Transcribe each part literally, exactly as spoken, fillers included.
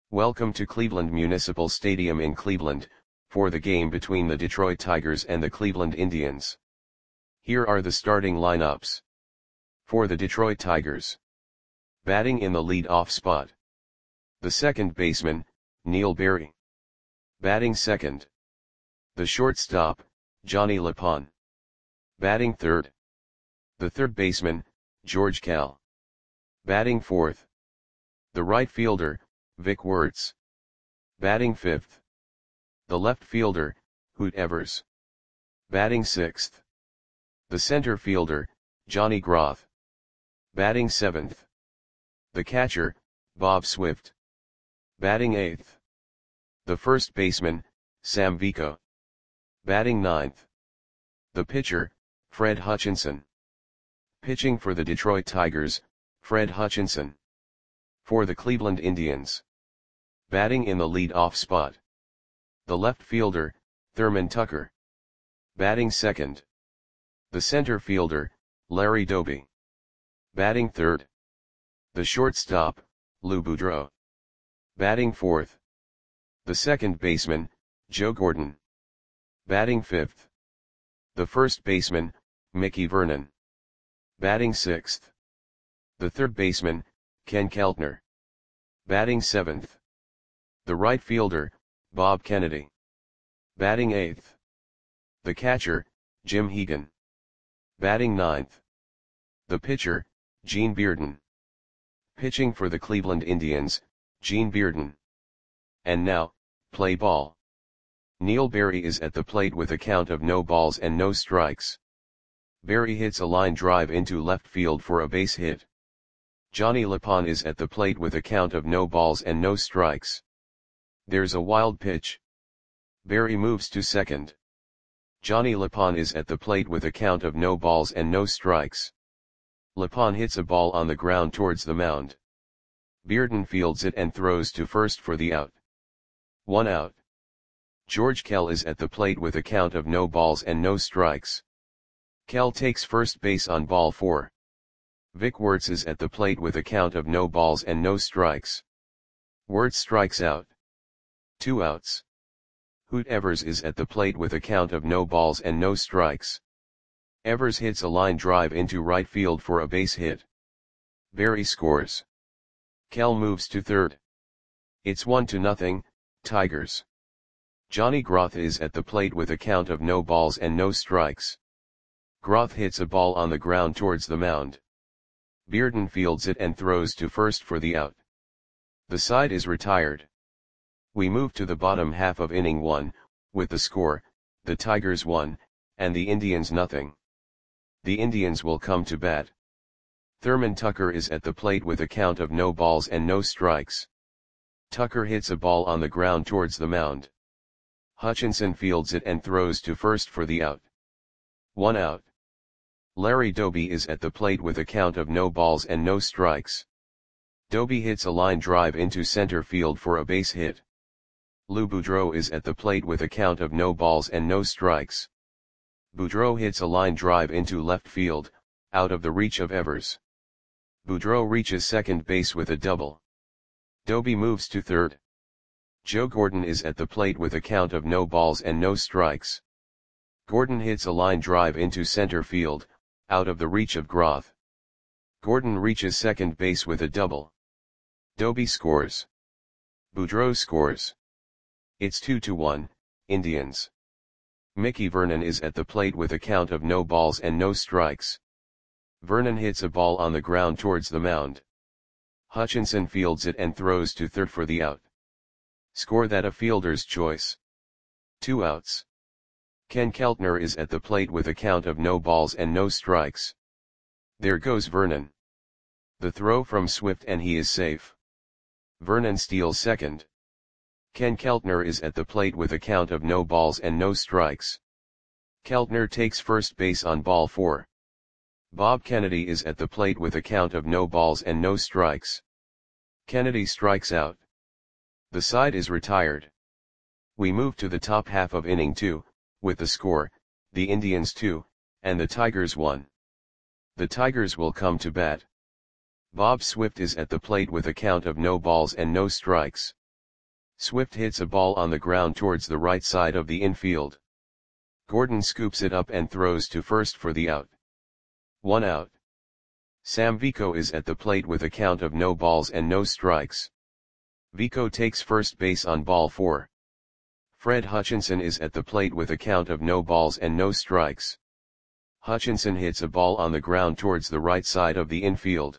Welcome to Cleveland Municipal Stadium in Cleveland, for the game between the Detroit Tigers and the Cleveland Indians. Here are the starting lineups. For the Detroit Tigers. Batting in the lead-off spot. The second baseman, Neil Berry. Batting second. The shortstop, Johnny LePon. Batting third. The third baseman, George Kell. Batting fourth. The right fielder, Vic Wertz. Batting fifth. The left fielder, Hoot Evers. Batting sixth. The center fielder, Johnny Groth. Batting seventh. The catcher, Bob Swift. Batting eighth. The first baseman, Sam Vico. Batting ninth. The pitcher, Fred Hutchinson. Pitching for the Detroit Tigers, Fred Hutchinson. For the Cleveland Indians. Batting in the lead-off spot. The left fielder, Thurman Tucker. Batting second. The center fielder, Larry Doby. Batting third. The shortstop, Lou Boudreau. Batting fourth. The second baseman, Joe Gordon. Batting fifth. The first baseman, Mickey Vernon. Batting sixth. The third baseman, Ken Keltner. Batting seventh. The right fielder, Bob Kennedy. Batting eighth. The catcher, Jim Hegan. Batting ninth. The pitcher, Gene Bearden. Pitching for the Cleveland Indians, Gene Bearden. And now, play ball. Neil Berry is at the plate with a count of no balls and no strikes. Berry hits a line drive into left field for a base hit. Johnny LePon is at the plate with a count of no balls and no strikes. There's a wild pitch. Berry moves to second. Johnny LePon is at the plate with a count of no balls and no strikes. LePon hits a ball on the ground towards the mound. Bearden fields it and throws to first for the out. One out. George Kell is at the plate with a count of no balls and no strikes. Kell takes first base on ball four. Vic Wertz is at the plate with a count of no balls and no strikes. Wertz strikes out. Two outs. Hoot Evers is at the plate with a count of no balls and no strikes. Evers hits a line drive into right field for a base hit. Berry scores. Kell moves to third. It's one to nothing, Tigers. Johnny Groth is at the plate with a count of no balls and no strikes. Groth hits a ball on the ground towards the mound. Bearden fields it and throws to first for the out. The side is retired. We move to the bottom half of inning one, with the score, the Tigers one, and the Indians nothing. The Indians will come to bat. Thurman Tucker is at the plate with a count of no balls and no strikes. Tucker hits a ball on the ground towards the mound. Hutchinson fields it and throws to first for the out. One out. Larry Doby is at the plate with a count of no balls and no strikes. Doby hits a line drive into center field for a base hit. Lou Boudreau is at the plate with a count of no balls and no strikes. Boudreau hits a line drive into left field, out of the reach of Evers. Boudreau reaches second base with a double. Doby moves to third. Joe Gordon is at the plate with a count of no balls and no strikes. Gordon hits a line drive into center field, out of the reach of Groth. Gordon reaches second base with a double. Doby scores. Boudreau scores. It's two to one, Indians. Mickey Vernon is at the plate with a count of no balls and no strikes. Vernon hits a ball on the ground towards the mound. Hutchinson fields it and throws to third for the out. Score that a fielder's choice. Two outs. Ken Keltner is at the plate with a count of no balls and no strikes. There goes Vernon. The throw from Swift and he is safe. Vernon steals second. Ken Keltner is at the plate with a count of no balls and no strikes. Keltner takes first base on ball four. Bob Kennedy is at the plate with a count of no balls and no strikes. Kennedy strikes out. The side is retired. We move to the top half of inning two, with the score, the Indians two, and the Tigers one. The Tigers will come to bat. Bob Swift is at the plate with a count of no balls and no strikes. Swift hits a ball on the ground towards the right side of the infield. Gordon scoops it up and throws to first for the out. One out. Sam Vico is at the plate with a count of no balls and no strikes. Vico takes first base on ball four. Fred Hutchinson is at the plate with a count of no balls and no strikes. Hutchinson hits a ball on the ground towards the right side of the infield.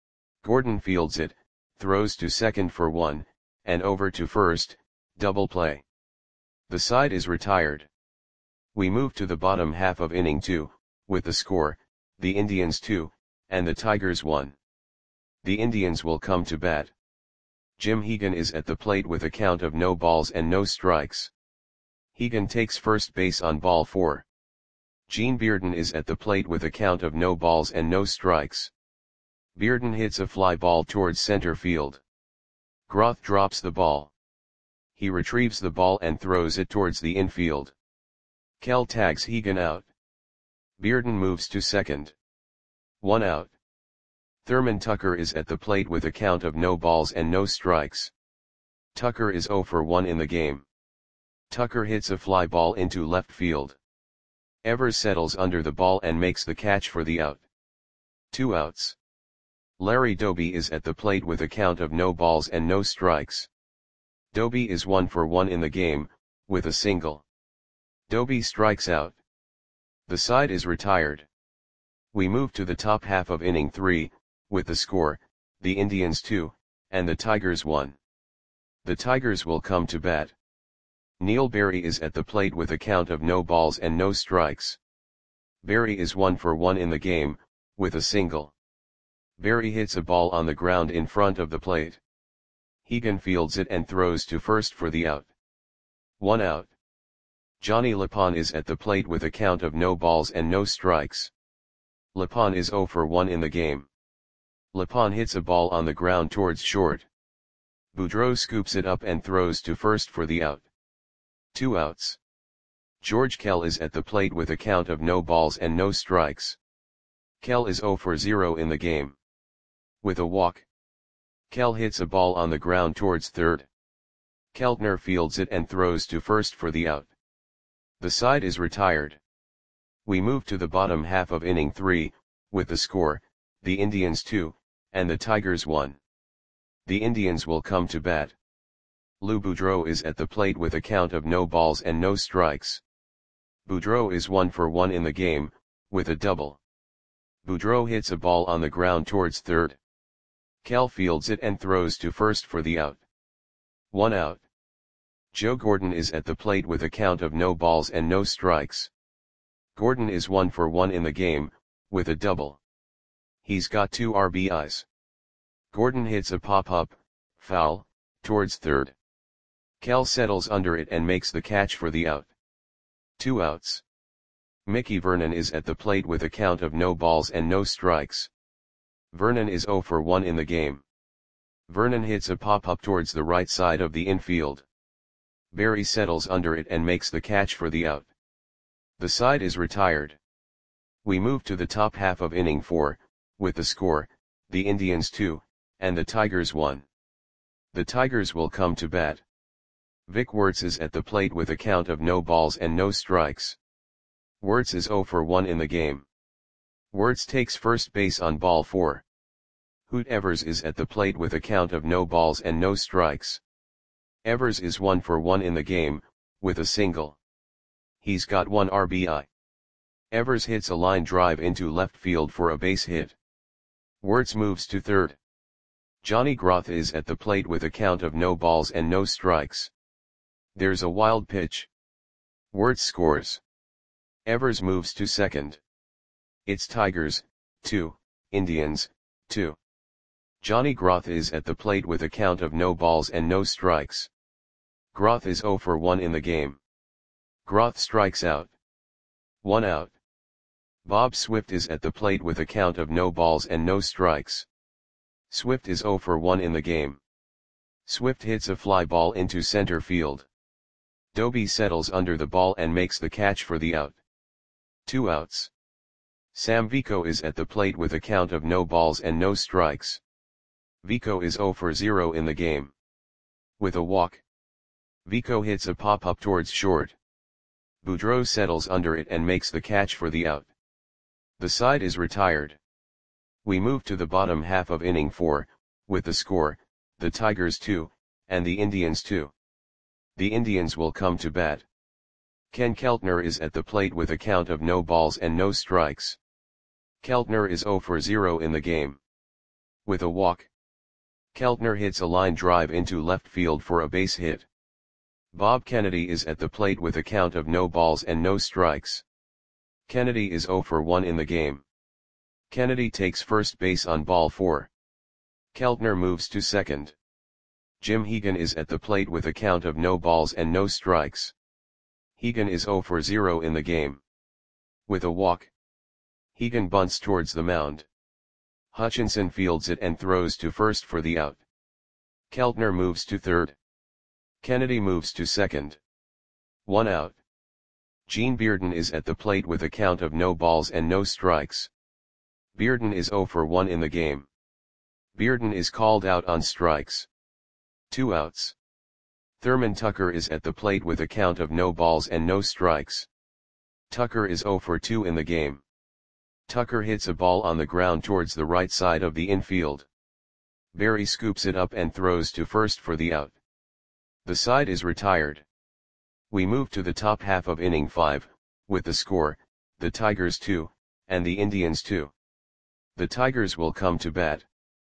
Gordon fields it, throws to second for one, and over to first, double play. The side is retired. We move to the bottom half of inning two, with the score, the Indians two, and the Tigers one. The Indians will come to bat. Jim Hegan is at the plate with a count of no balls and no strikes. Hegan takes first base on ball four. Gene Bearden is at the plate with a count of no balls and no strikes. Bearden hits a fly ball towards center field. Groth drops the ball. He retrieves the ball and throws it towards the infield. Kell tags Hegan out. Bearden moves to second. One out. Thurman Tucker is at the plate with a count of no balls and no strikes. Tucker is zero for one in the game. Tucker hits a fly ball into left field. Evers settles under the ball and makes the catch for the out. Two outs. Larry Doby is at the plate with a count of no balls and no strikes. Doby is one for one in the game, with a single. Doby strikes out. The side is retired. We move to the top half of inning three, with the score, the Indians two, and the Tigers one. The Tigers will come to bat. Neil Berry is at the plate with a count of no balls and no strikes. Berry is one for one in the game, with a single. Berry hits a ball on the ground in front of the plate. Hegan fields it and throws to first for the out. One out. Johnny Lapon is at the plate with a count of no balls and no strikes. Lapon is zero for one in the game. Lapon hits a ball on the ground towards short. Boudreau scoops it up and throws to first for the out. Two outs. George Kell is at the plate with a count of no balls and no strikes. Kell is zero for zero in the game. With a walk. Kell hits a ball on the ground towards third. Keltner fields it and throws to first for the out. The side is retired. We move to the bottom half of inning three, with the score, the Indians two, and the Tigers one. The Indians will come to bat. Lou Boudreau is at the plate with a count of no balls and no strikes. Boudreau is one for one in the game, with a double. Boudreau hits a ball on the ground towards third. Kell fields it and throws to first for the out. One out. Joe Gordon is at the plate with a count of no balls and no strikes. Gordon is one for one in the game, with a double. He's got two R B Is. Gordon hits a pop-up, foul, towards third. Kell settles under it and makes the catch for the out. Two outs. Mickey Vernon is at the plate with a count of no balls and no strikes. Vernon is zero for one in the game. Vernon hits a pop-up towards the right side of the infield. Berry settles under it and makes the catch for the out. The side is retired. We move to the top half of inning four, with the score, the Indians two, and the Tigers one. The Tigers will come to bat. Vic Wertz is at the plate with a count of no balls and no strikes. Wertz is zero for one in the game. Wertz takes first base on ball four. Hoot Evers is at the plate with a count of no balls and no strikes. Evers is one for one in the game, with a single. He's got one R B I. Evers hits a line drive into left field for a base hit. Wertz moves to third. Johnny Groth is at the plate with a count of no balls and no strikes. There's a wild pitch. Wertz scores. Evers moves to second. It's Tigers, two, Indians, two. Johnny Groth is at the plate with a count of no balls and no strikes. Groth is zero for one in the game. Groth strikes out. One out. Bob Swift is at the plate with a count of no balls and no strikes. Swift is zero for one in the game. Swift hits a fly ball into center field. Doby settles under the ball and makes the catch for the out. Two outs. Sam Vico is at the plate with a count of no balls and no strikes. Vico is zero for zero in the game. With a walk, Vico hits a pop-up towards short. Boudreau settles under it and makes the catch for the out. The side is retired. We move to the bottom half of inning four, with the score, the Tigers two, and the Indians two. The Indians will come to bat. Ken Keltner is at the plate with a count of no balls and no strikes. Keltner is zero for zero in the game. With a walk, Keltner hits a line drive into left field for a base hit. Bob Kennedy is at the plate with a count of no balls and no strikes. Kennedy is zero for one in the game. Kennedy takes first base on ball four. Keltner moves to second. Jim Hegan is at the plate with a count of no balls and no strikes. Hegan is zero for zero in the game. With a walk, Hegan bunts towards the mound. Hutchinson fields it and throws to first for the out. Keltner moves to third. Kennedy moves to second. One out. Gene Bearden is at the plate with a count of no balls and no strikes. Bearden is zero for one in the game. Bearden is called out on strikes. Two outs. Thurman Tucker is at the plate with a count of no balls and no strikes. Tucker is zero for two in the game. Tucker hits a ball on the ground towards the right side of the infield. Barry scoops it up and throws to first for the out. The side is retired. We move to the top half of inning five, with the score, the Tigers two, and the Indians two. The Tigers will come to bat.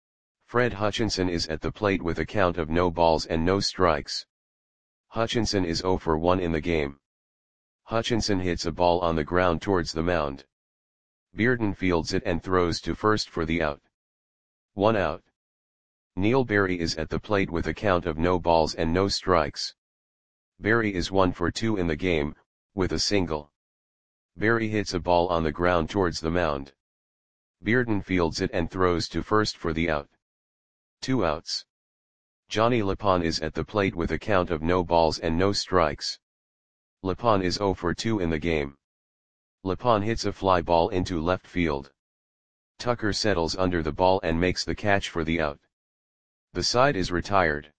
Fred Hutchinson is at the plate with a count of no balls and no strikes. Hutchinson is zero for one in the game. Hutchinson hits a ball on the ground towards the mound. Bearden fields it and throws to first for the out. One out. Neil Barry is at the plate with a count of no balls and no strikes. Barry is one for two in the game, with a single. Barry hits a ball on the ground towards the mound. Bearden fields it and throws to first for the out. Two outs. Johnny Lapon is at the plate with a count of no balls and no strikes. Lapon is zero for two in the game. Lapon hits a fly ball into left field. Tucker settles under the ball and makes the catch for the out. The side is retired.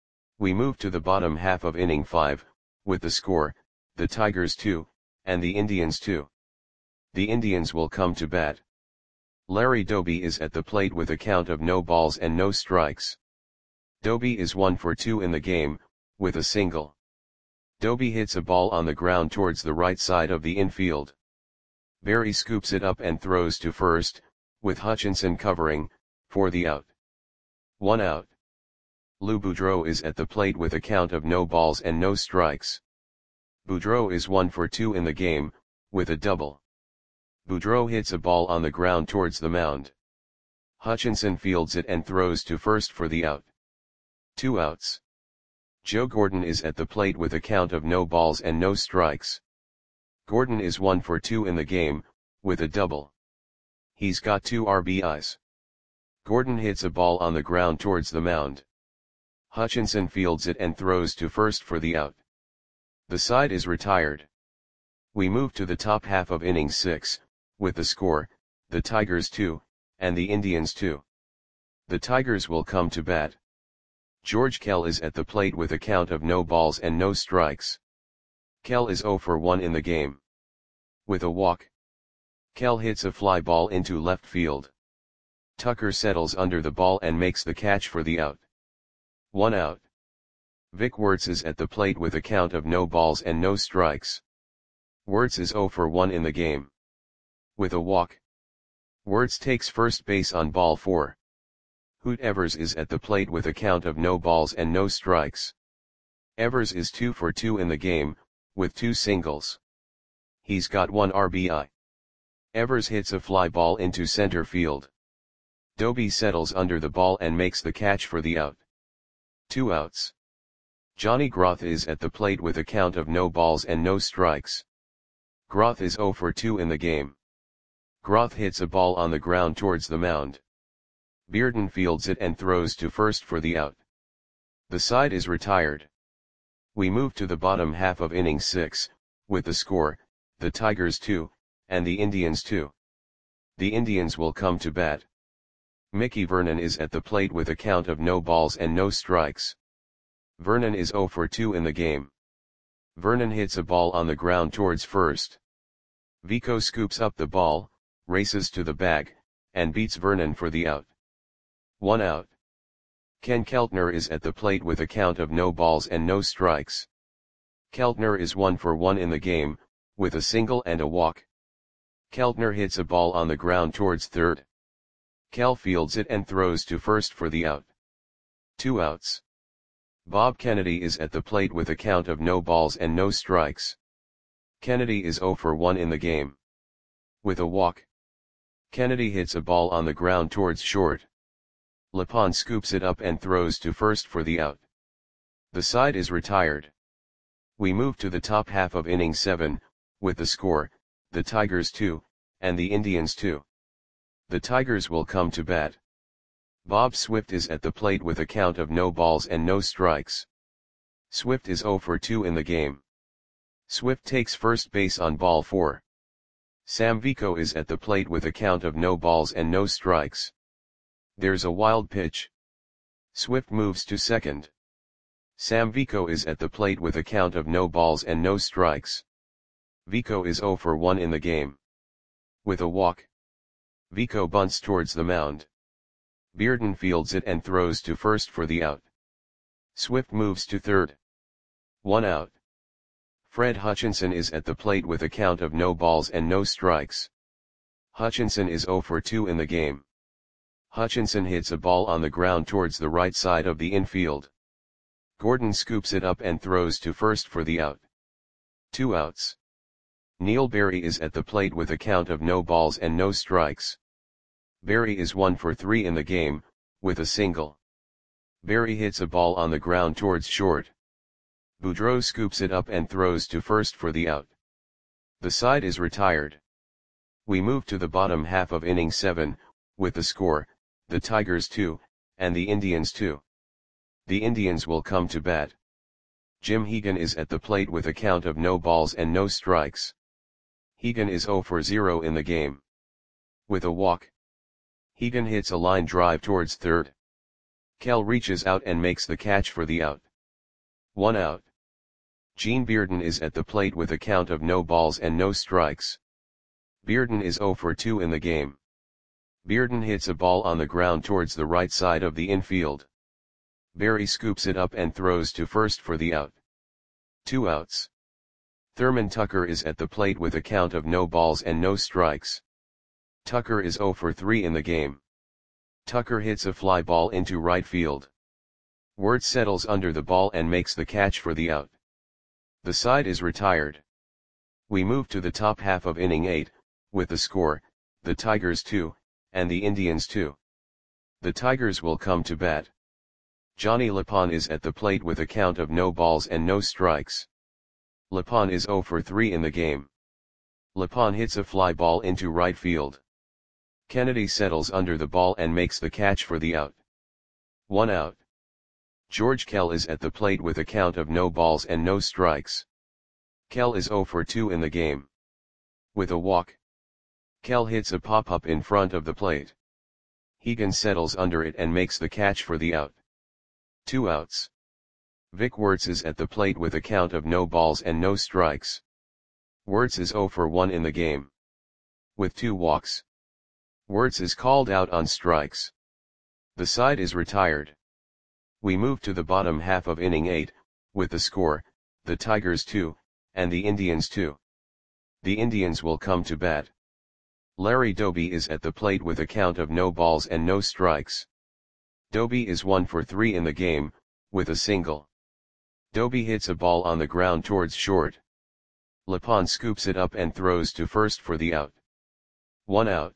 We move to the bottom half of inning five, with the score, the Tigers two, and the Indians two. The Indians will come to bat. Larry Doby is at the plate with a count of no balls and no strikes. Doby is one for two in the game, with a single. Doby hits a ball on the ground towards the right side of the infield. Barry scoops it up and throws to first, with Hutchinson covering, for the out. One out. Lou Boudreau is at the plate with a count of no balls and no strikes. Boudreau is one for two in the game, with a double. Boudreau hits a ball on the ground towards the mound. Hutchinson fields it and throws to first for the out. Two outs. Joe Gordon is at the plate with a count of no balls and no strikes. Gordon is one for two in the game, with a double. He's got two R B Is. Gordon hits a ball on the ground towards the mound. Hutchinson fields it and throws to first for the out. The side is retired. We move to the top half of inning six, with the score, the Tigers two, and the Indians two. The Tigers will come to bat. George Kell is at the plate with a count of no balls and no strikes. Kell is zero for one in the game. With a walk, Kell hits a fly ball into left field. Tucker settles under the ball and makes the catch for the out. One out. Vic Wertz is at the plate with a count of no balls and no strikes. Wertz is zero for one in the game. With a walk, Wertz takes first base on ball four. Hoot Evers is at the plate with a count of no balls and no strikes. Evers is two for two in the game, with two singles. He's got one R B I. Evers hits a fly ball into center field. Doby settles under the ball and makes the catch for the out. Two outs. Johnny Groth is at the plate with a count of no balls and no strikes. Groth is zero for two in the game. Groth hits a ball on the ground towards the mound. Bearden fields it and throws to first for the out. The side is retired. We move to the bottom half of inning six, with the score, the Tigers two, and the Indians two. The Indians will come to bat. Mickey Vernon is at the plate with a count of no balls and no strikes. Vernon is zero for two in the game. Vernon hits a ball on the ground towards first. Vico scoops up the ball, races to the bag, and beats Vernon for the out. One out. Ken Keltner is at the plate with a count of no balls and no strikes. Keltner is one for one in the game, with a single and a walk. Keltner hits a ball on the ground towards third. Kel fields it and throws to first for the out. Two outs. Bob Kennedy is at the plate with a count of no balls and no strikes. Kennedy is zero for one in the game. With a walk. Kennedy hits a ball on the ground towards short. Lepon scoops it up and throws to first for the out. The side is retired. We move to the top half of inning seven, with the score, the Tigers two, and the Indians two. The Tigers will come to bat. Bob Swift is at the plate with a count of no balls and no strikes. Swift is zero for two in the game. Swift takes first base on ball four. Sam Vico is at the plate with a count of no balls and no strikes. There's a wild pitch. Swift moves to second. Sam Vico is at the plate with a count of no balls and no strikes. Vico is zero for one in the game. With a walk. Vico bunts towards the mound. Bearden fields it and throws to first for the out. Swift moves to third. One out. Fred Hutchinson is at the plate with a count of no balls and no strikes. Hutchinson is zero for two in the game. Hutchinson hits a ball on the ground towards the right side of the infield. Gordon scoops it up and throws to first for the out. Two outs. Neil Berry is at the plate with a count of no balls and no strikes. Berry is one for three in the game, with a single. Berry hits a ball on the ground towards short. Boudreau scoops it up and throws to first for the out. The side is retired. We move to the bottom half of inning seven, with the score, the Tigers two, and the Indians two. The Indians will come to bat. Jim Hegan is at the plate with a count of no balls and no strikes. Hegan is zero for zero in the game. With a walk. Hegan hits a line drive towards third. Kell reaches out and makes the catch for the out. One out. Gene Bearden is at the plate with a count of no balls and no strikes. Bearden is zero for two in the game. Bearden hits a ball on the ground towards the right side of the infield. Berry scoops it up and throws to first for the out. Two outs. Thurman Tucker is at the plate with a count of no balls and no strikes. Tucker is zero for three in the game. Tucker hits a fly ball into right field. Wirtz settles under the ball and makes the catch for the out. The side is retired. We move to the top half of inning eight, with the score, the Tigers two, and the Indians two. The Tigers will come to bat. Johnny Lepon is at the plate with a count of no balls and no strikes. Lepon is zero for three in the game. Lepon hits a fly ball into right field. Kennedy settles under the ball and makes the catch for the out. One out. George Kell is at the plate with a count of no balls and no strikes. Kell is zero for two in the game. With a walk. Kell hits a pop-up in front of the plate. Hegan settles under it and makes the catch for the out. Two outs. Vic Wirtz is at the plate with a count of no balls and no strikes. Wirtz is zero for one in the game. With two walks. Wirtz is called out on strikes. The side is retired. We move to the bottom half of inning eight, with the score, the Tigers two, and the Indians two. The Indians will come to bat. Larry Doby is at the plate with a count of no balls and no strikes. Doby is one for three in the game, with a single. Doby hits a ball on the ground towards short. Lepon scoops it up and throws to first for the out. One out.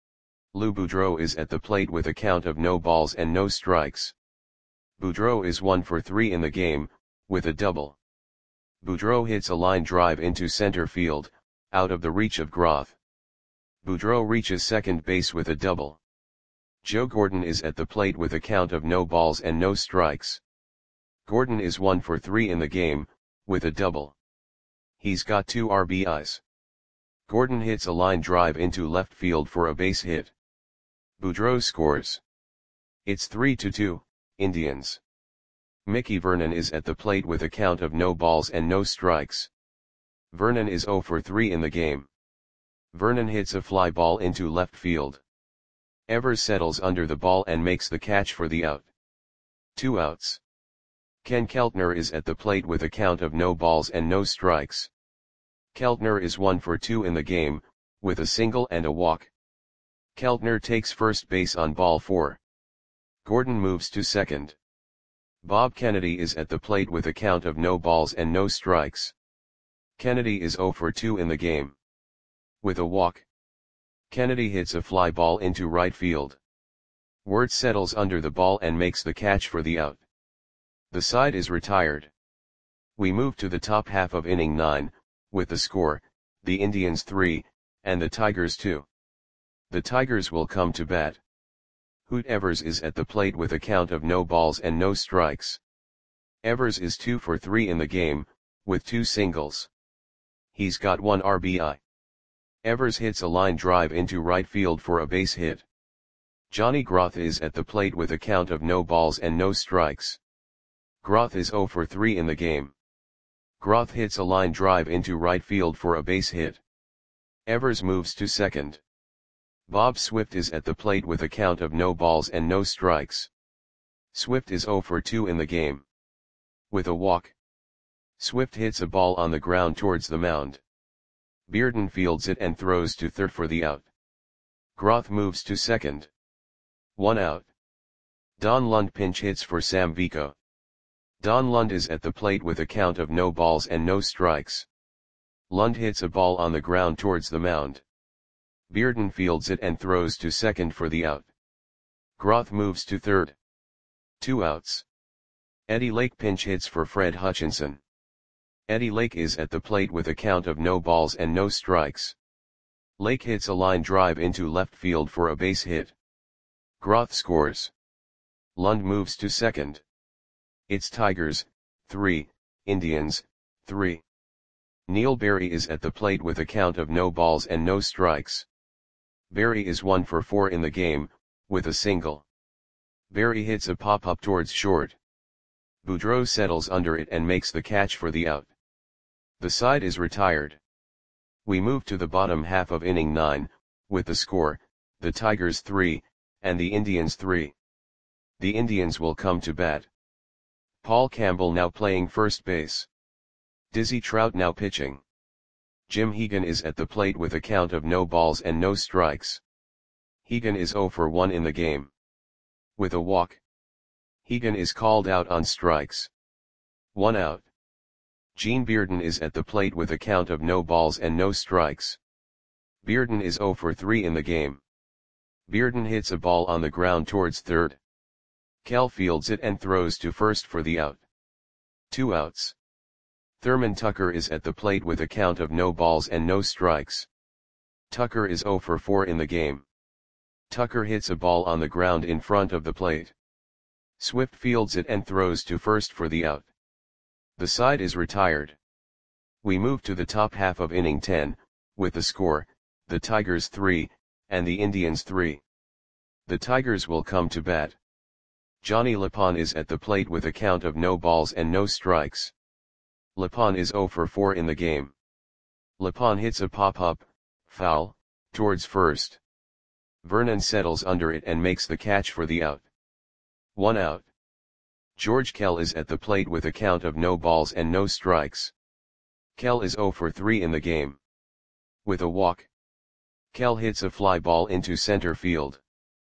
Lou Boudreau is at the plate with a count of no balls and no strikes. Boudreau is one for three in the game, with a double. Boudreau hits a line drive into center field, out of the reach of Groth. Boudreau reaches second base with a double. Joe Gordon is at the plate with a count of no balls and no strikes. Gordon is one for three in the game, with a double. He's got two R B Is. Gordon hits a line drive into left field for a base hit. Boudreau scores. It's three to two, Indians. Mickey Vernon is at the plate with a count of no balls and no strikes. Vernon is zero for three in the game. Vernon hits a fly ball into left field. Evers settles under the ball and makes the catch for the out. Two outs. Ken Keltner is at the plate with a count of no balls and no strikes. Keltner is one for two in the game, with a single and a walk. Keltner takes first base on ball four. Gordon moves to second. Bob Kennedy is at the plate with a count of no balls and no strikes. Kennedy is zero for two in the game. With a walk. Kennedy hits a fly ball into right field. Wirtz settles under the ball and makes the catch for the out. The side is retired. We move to the top half of inning nine, with the score, the Indians three, and the Tigers two. The Tigers will come to bat. Hoot Evers is at the plate with a count of no balls and no strikes. Evers is two for three in the game, with two singles. He's got one R B I. Evers hits a line drive into right field for a base hit. Johnny Groth is at the plate with a count of no balls and no strikes. Groth is zero for three in the game. Groth hits a line drive into right field for a base hit. Evers moves to second. Bob Swift is at the plate with a count of no balls and no strikes. Swift is zero for two in the game. With a walk. Swift hits a ball on the ground towards the mound. Bearden fields it and throws to third for the out. Groth moves to second. One out. Don Lund pinch hits for Sam Vico. Don Lund is at the plate with a count of no balls and no strikes. Lund hits a ball on the ground towards the mound. Bearden fields it and throws to second for the out. Groth moves to third. Two outs. Eddie Lake pinch hits for Fred Hutchinson. Eddie Lake is at the plate with a count of no balls and no strikes. Lake hits a line drive into left field for a base hit. Groth scores. Lund moves to second. It's Tigers, three, Indians, three. Neil Berry is at the plate with a count of no balls and no strikes. Berry is one for four in the game, with a single. Berry hits a pop-up towards short. Boudreau settles under it and makes the catch for the out. The side is retired. We move to the bottom half of inning nine, with the score, the Tigers three, and the Indians three. The Indians will come to bat. Paul Campbell now playing first base. Dizzy Trout now pitching. Jim Hegan is at the plate with a count of no balls and no strikes. Hegan is zero for one in the game. With a walk. Hegan is called out on strikes. One out. Gene Bearden is at the plate with a count of no balls and no strikes. Bearden is zero for three in the game. Bearden hits a ball on the ground towards third. Kell fields it and throws to first for the out. Two outs. Thurman Tucker is at the plate with a count of no balls and no strikes. Tucker is zero for four in the game. Tucker hits a ball on the ground in front of the plate. Swift fields it and throws to first for the out. The side is retired. We move to the top half of inning ten, with the score, the Tigers three, and the Indians three. The Tigers will come to bat. Johnny Lapon is at the plate with a count of no balls and no strikes. Lapon is zero for four in the game. Lapon hits a pop-up, foul, towards first. Vernon settles under it and makes the catch for the out. One out. George Kell is at the plate with a count of no balls and no strikes. Kell is zero for three in the game. With a walk. Kell hits a fly ball into center field.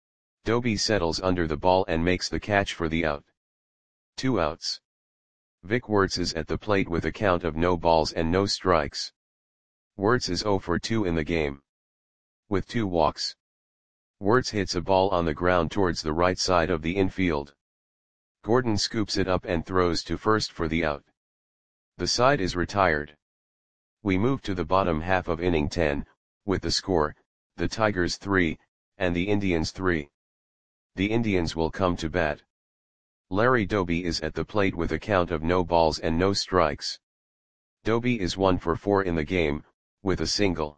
Doby settles under the ball and makes the catch for the out. Two outs. Vic Wirtz is at the plate with a count of no balls and no strikes. Wirtz is zero for two in the game. With two walks. Wirtz hits a ball on the ground towards the right side of the infield. Gordon scoops it up and throws to first for the out. The side is retired. We move to the bottom half of inning ten, with the score, the Tigers three, and the Indians three. The Indians will come to bat. Larry Doby is at the plate with a count of no balls and no strikes. Doby is one for four in the game, with a single.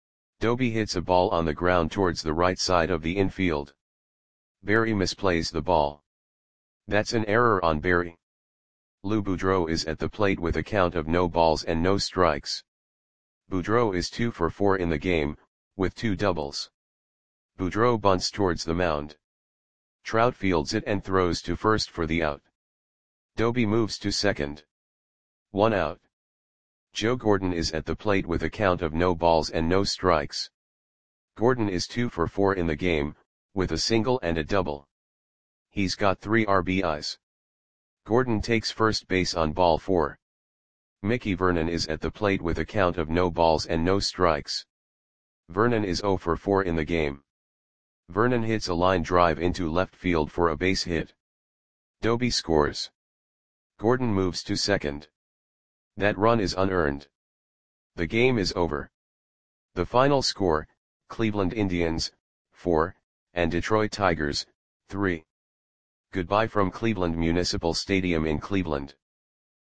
Doby hits a ball on the ground towards the right side of the infield. Berry misplays the ball. That's an error on Berry. Lou Boudreau is at the plate with a count of no balls and no strikes. Boudreau is two for four in the game, with two doubles. Boudreau bunts towards the mound. Trout fields it and throws to first for the out. Doby moves to second. One out. Joe Gordon is at the plate with a count of no balls and no strikes. Gordon is two for four in the game, with a single and a double. He's got three R B Is. Gordon takes first base on ball four. Mickey Vernon is at the plate with a count of no balls and no strikes. Vernon is zero for four in the game. Vernon hits a line drive into left field for a base hit. Doby scores. Gordon moves to second. That run is unearned. The game is over. The final score, Cleveland Indians, four, and Detroit Tigers, three. Goodbye from Cleveland Municipal Stadium in Cleveland.